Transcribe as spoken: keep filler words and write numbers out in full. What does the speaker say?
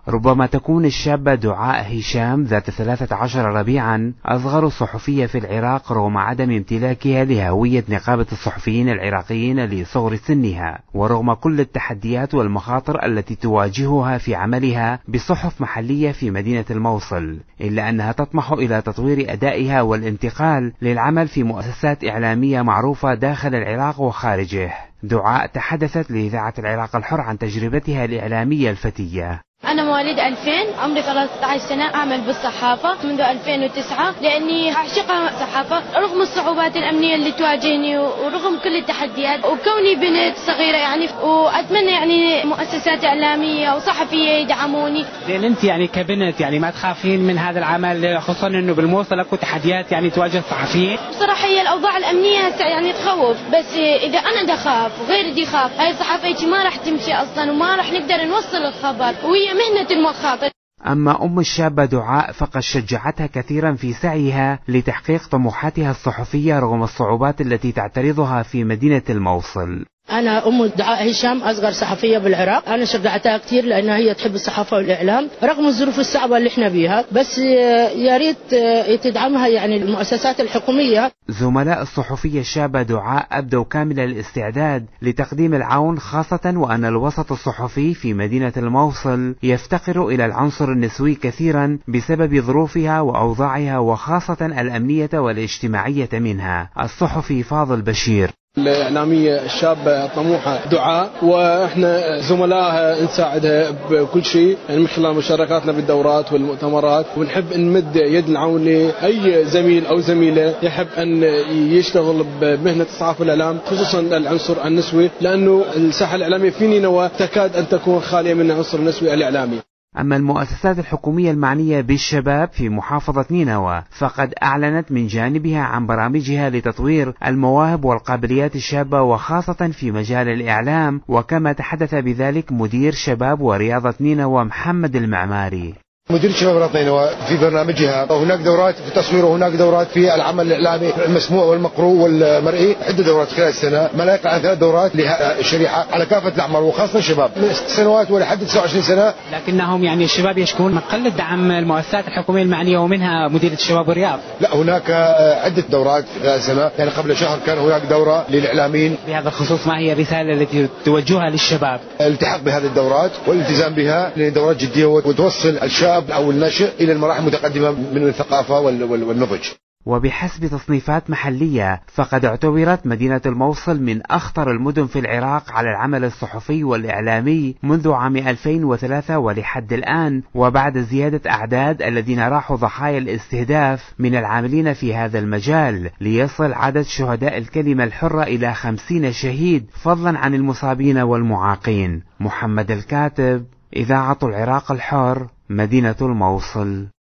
ربما تكون الشابة دعاء هشام ذات ثلاثة عشر ربيعا أصغر صحفية في العراق رغم عدم امتلاكها لهوية نقابة الصحفيين العراقيين لصغر سنها، ورغم كل التحديات والمخاطر التي تواجهها في عملها بصحف محلية في مدينة الموصل، إلا أنها تطمح إلى تطوير أدائها والانتقال للعمل في مؤسسات إعلامية معروفة داخل العراق وخارجه. دعاء تحدثت لإذاعة العراق الحر عن تجربتها الإعلامية الفتية. أنا مواليد ألفين، عمري ثلاثة عشر سنة، أعمل بالصحافة منذ ألفين وتسعة لأني أعشقها الصحافة رغم الصعوبات الأمنية اللي تواجهني ورغم كل التحديات، وكوني بنت صغيرة يعني، وأتمنى يعني مؤسسات إعلامية وصحفية يدعموني. لأن أنت يعني كبنت يعني ما تخافين من هذا العمل، خصوصا إنه بالموصل أكو تحديات يعني تواجه الصحفيين؟ بصراحة هي الأوضاع الأمنية يعني تخوف، بس إذا أنا دخاف وغيري دي خاف هاي الصحافة ما راح تمشي أصلا وما راح نقدر نوصل الخبر، وهي مهنة المخاطر. أما أم الشابة دعاء فقد شجعتها كثيرا في سعيها لتحقيق طموحاتها الصحفية رغم الصعوبات التي تعترضها في مدينة الموصل. أنا أم دعاء هشام، أصغر صحفية بالعراق. أنا شجعتها كثير لأنها هي تحب الصحافة والإعلام رغم الظروف الصعبة اللي احنا بيها، بس يا ريت تدعمها يعني المؤسسات الحكومية. زملاء الصحفية الشابة دعاء أبدوا كامل الاستعداد لتقديم العون، خاصة وأن الوسط الصحفي في مدينة الموصل يفتقر إلى العنصر النسوي كثيرا بسبب ظروفها وأوضاعها وخاصة الأمنية والاجتماعية منها. الصحفي فاضل بشير: الإعلامية الشابة طموحة دعاء، وإحنا زملائها نساعدها بكل شيء يعني من خلال مشاركاتنا بالدورات والمؤتمرات، ونحب نمد يد العون لأي زميل أو زميلة يحب أن يشتغل بمهنة الصحافة والإعلام، خصوصا العنصر النسوي، لأنه الساحة الإعلامية في نينوى تكاد أن تكون خالية من العنصر النسوي الإعلامي. أما المؤسسات الحكومية المعنية بالشباب في محافظة نينوى فقد أعلنت من جانبها عن برامجها لتطوير المواهب والقابليات الشابة وخاصة في مجال الإعلام، وكما تحدث بذلك مدير شباب ورياضة نينوى محمد المعماري. مدير شباب رياض نينوى في برنامجها هناك دورات في التصوير وهناك دورات في العمل الإعلامي المسموع والمقروء والمرئي، عدة دورات خلال السنة، ما لا يقل عن ثلاث دورات للشريحة على كافة الأعمار وخاصة الشباب من ست سنوات ولحد تسعة وعشرين سنة. لكنهم يعني الشباب يشكون من قلة دعم المؤسسات الحكومية المعنية ومنها مديرية الشباب والرياض. لا، هناك عدة دورات خلال السنة، يعني قبل شهر كان هناك دورة للإعلاميين. بهذا الخصوص ما هي الرسالة التي توجهها للشباب؟ الالتحاق بهذه الدورات والالتزام بها، لأن دورات جدية وتوصل الشاب أو الناشئ إلى المراحل المتقدمة من الثقافة والنضج. وبحسب تصنيفات محلية فقد اعتبرت مدينة الموصل من أخطر المدن في العراق على العمل الصحفي والإعلامي منذ عام ألفين وثلاثة ولحد الآن، وبعد زيادة أعداد الذين راحوا ضحايا الاستهداف من العاملين في هذا المجال ليصل عدد شهداء الكلمة الحرة إلى خمسين شهيد، فضلا عن المصابين والمعاقين. محمد الكاتب، إذاعة العراق الحر، مدينة الموصل.